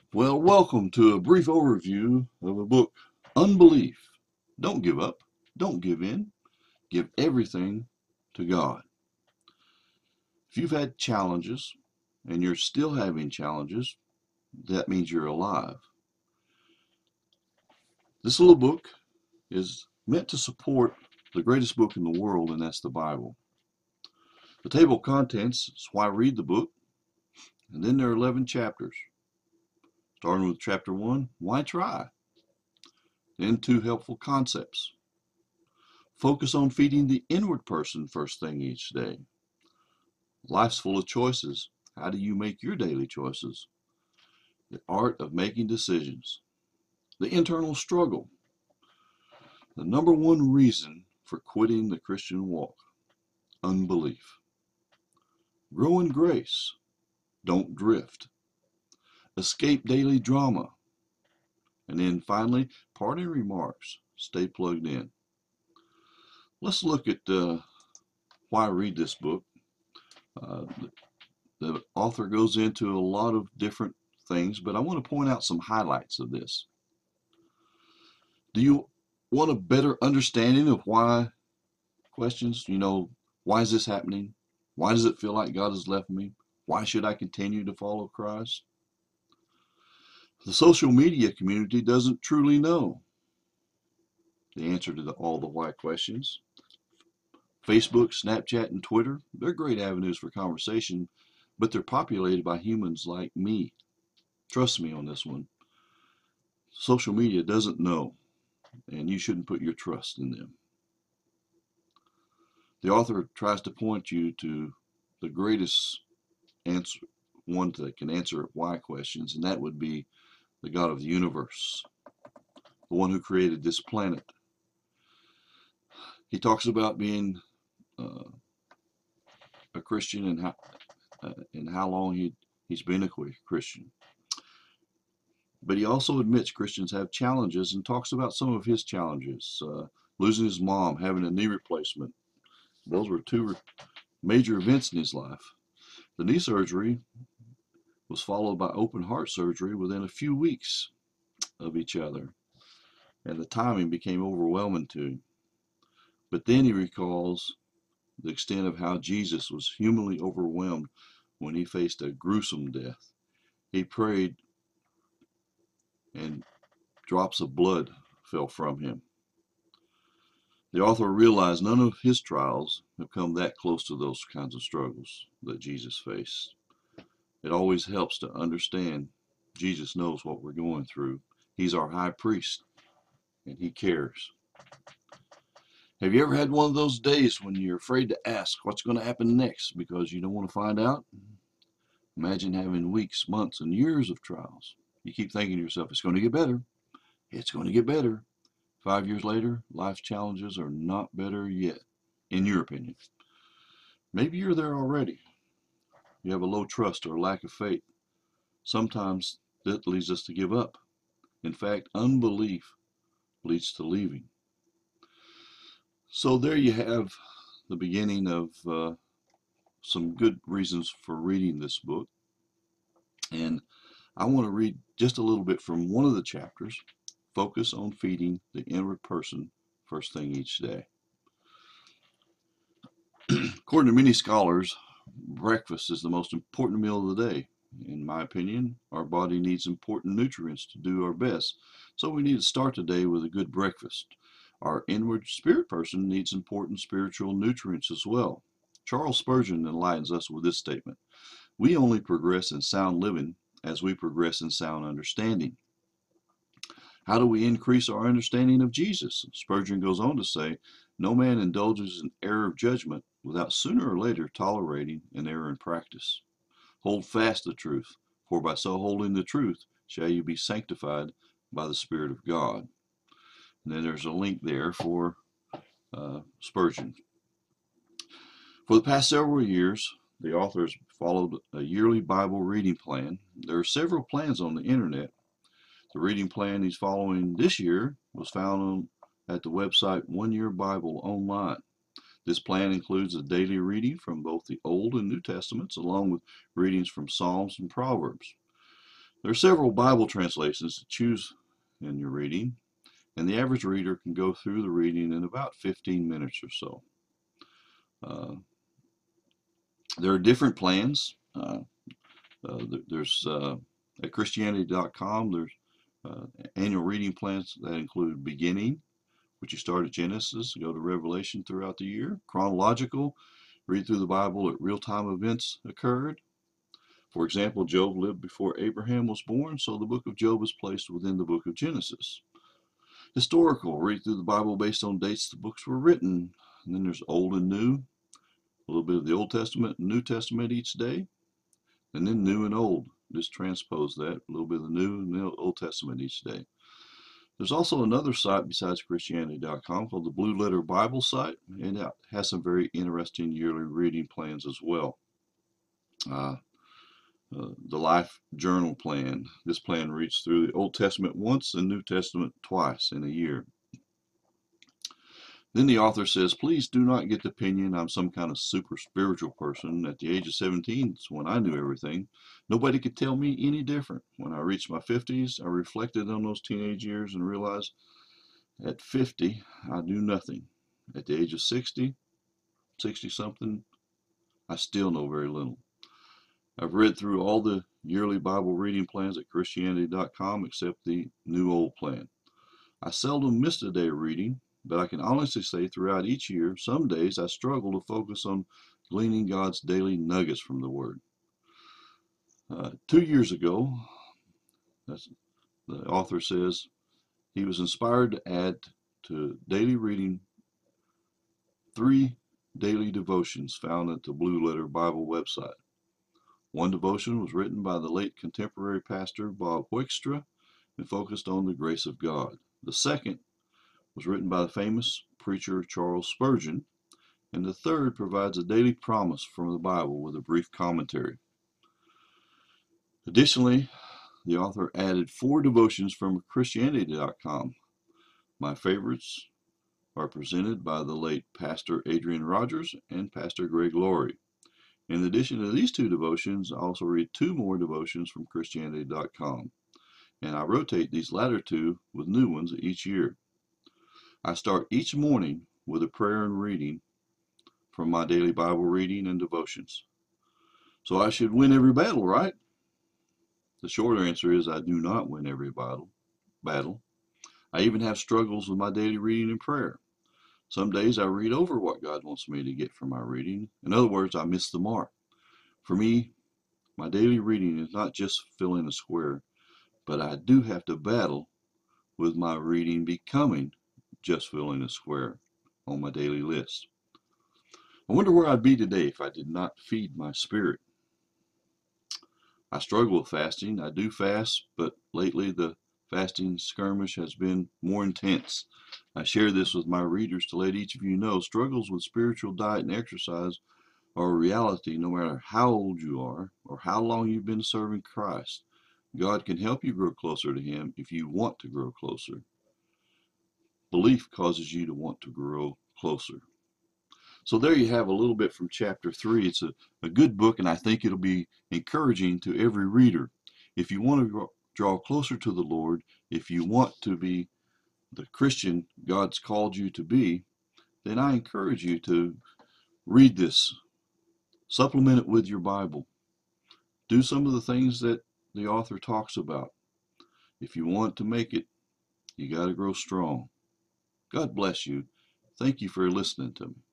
Well, welcome to a brief overview of a book, Unbelief. Don't give up. Don't give in. Give everything to God. If you've had challenges and you're still having challenges, that means you're alive. This little book is meant to support the greatest book in the world, and that's the Bible. The table of contents is why read the book, and then there are 11 chapters. Starting with chapter 1, why try? Then 2 helpful concepts. Focus on feeding the inward person first thing each day. Life's full of choices. How do you make your daily choices? The art of making decisions. The internal struggle. The number one reason for quitting the Christian walk. Unbelief. Grow in grace. Don't drift. Escape daily drama. And then finally, parting remarks. Stay plugged in. Let's look at why read this book. Uh, the author goes into a lot of different things, but I want to point out some highlights of this. Do you want a better understanding of why questions? Why is this happening? Why does it feel like God has left me? Why should I continue to follow Christ? The social media community doesn't truly know the answer to all the why questions. Facebook, Snapchat, and Twitter, they're great avenues for conversation, but they're populated by humans like me. Trust me on this one. Social media doesn't know, and you shouldn't put your trust in them. The author tries to point you to the greatest answer, one that can answer why questions, and that would be the God of the universe, the one who created this planet. He talks about being uh, a Christian and how long he's been a Christian. But he also admits Christians have challenges and talks about some of his challenges. Losing his mom, having a knee replacement. Those were 2 major events in his life. The knee surgery was followed by open heart surgery within a few weeks of each other, and the timing became overwhelming to him. But then he recalls the extent of how Jesus was humanly overwhelmed when he faced a gruesome death. He prayed, and drops of blood fell from him. The author realized none of his trials have come that close to those kinds of struggles that Jesus faced. It always helps to understand Jesus knows what we're going through. He's our high priest, and he cares. Have you ever had one of those days when you're afraid to ask what's going to happen next because you don't want to find out? Imagine having weeks, months, and years of trials. You keep thinking to yourself, it's going to get better. It's going to get better. 5 years later, life's challenges are not better yet, in your opinion. Maybe you're there already. You have a low trust or a lack of faith. Sometimes that leads us to give up. In fact, unbelief leads to leaving. So there you have the beginning of some good reasons for reading this book. And I want to read just a little bit from one of the chapters. Focus on feeding the inward person first thing each day. According to many scholars, breakfast is the most important meal of the day. In my opinion, our body needs important nutrients to do our best, so we need to start the day with a good breakfast. Our inward spirit person needs important spiritual nutrients as well. Charles Spurgeon enlightens us with this statement: we only progress in sound living as we progress in sound understanding. How do we increase our understanding of Jesus? Spurgeon goes on to say, no man indulges in error of judgment without sooner or later tolerating an error in practice. Hold fast the truth, for by so holding the truth shall you be sanctified by the Spirit of God. And then there's a link there for Spurgeon. For the past several years, the author has followed a yearly Bible reading plan. There are several plans on the internet. The reading plan he's following this year was found at the website One Year Bible Online. This plan includes a daily reading from both the Old and New Testaments, along with readings from Psalms and Proverbs. There are several Bible translations to choose in your reading, and the average reader can go through the reading in about 15 minutes or so. There are different plans. There's at Christianity.com, there's annual reading plans that include beginning, which you start at Genesis, go to Revelation throughout the year. Chronological, read through the Bible at real-time events occurred. For example, Job lived before Abraham was born, so the book of Job is placed within the book of Genesis. Historical, read through the Bible based on dates the books were written. And then there's Old and New, a little bit of the Old Testament and New Testament each day. And then New and Old, just transpose that, a little bit of the New and the Old Testament each day. There's also another site besides Christianity.com called the Blue Letter Bible site, and it has some very interesting yearly reading plans as well. The Life Journal plan. This plan reads through the Old Testament once and New Testament twice in a year. Then the author says, please do not get the opinion I'm some kind of super spiritual person. At the age of 17 is when I knew everything. Nobody could tell me any different. When I reached my 50s, I reflected on those teenage years and realized at 50, I knew nothing. At the age of 60 something, I still know very little. I've read through all the yearly Bible reading plans at Christianity.com except the New Old plan. I seldom miss a day of reading, but I can honestly say throughout each year, some days I struggle to focus on gleaning God's daily nuggets from the Word. 2 years ago, the author says, he was inspired to add to daily reading 3 daily devotions found at the Blue Letter Bible website. One devotion was written by the late contemporary pastor Bob Hoekstra and focused on the grace of God. The second was written by the famous preacher Charles Spurgeon, and the third provides a daily promise from the Bible with a brief commentary. Additionally, the author added 4 devotions from Christianity.com. My favorites are presented by the late Pastor Adrian Rogers and Pastor Greg Laurie. In addition to these 2 devotions, I also read 2 more devotions from Christianity.com, and I rotate these latter 2 with new ones each year. I start each morning with a prayer and reading from my daily Bible reading and devotions. So I should win every battle, right? The shorter answer is I do not win every battle. I even have struggles with my daily reading and prayer. Some days I read over what God wants me to get from my reading. In other words, I miss the mark. For me, my daily reading is not just filling a square, but I do have to battle with my reading becoming just filling a square on my daily list. I wonder where I'd be today if I did not feed my spirit. I struggle with fasting. I do fast, but lately the fasting skirmish has been more intense. I share this with my readers to let each of you know struggles with spiritual diet and exercise are a reality no matter how old you are or how long you've been serving Christ. God can help you grow closer to Him if you want to grow closer. Belief causes you to want to grow closer. So there you have a little bit from chapter 3. It's a good book, and I think it'll be encouraging to every reader. If you want to draw closer to the Lord, if you want to be the Christian God's called you to be, then I encourage you to read this. Supplement it with your Bible. Do some of the things that the author talks about. If you want to make it, you got to grow strong. God bless you. Thank you for listening to me.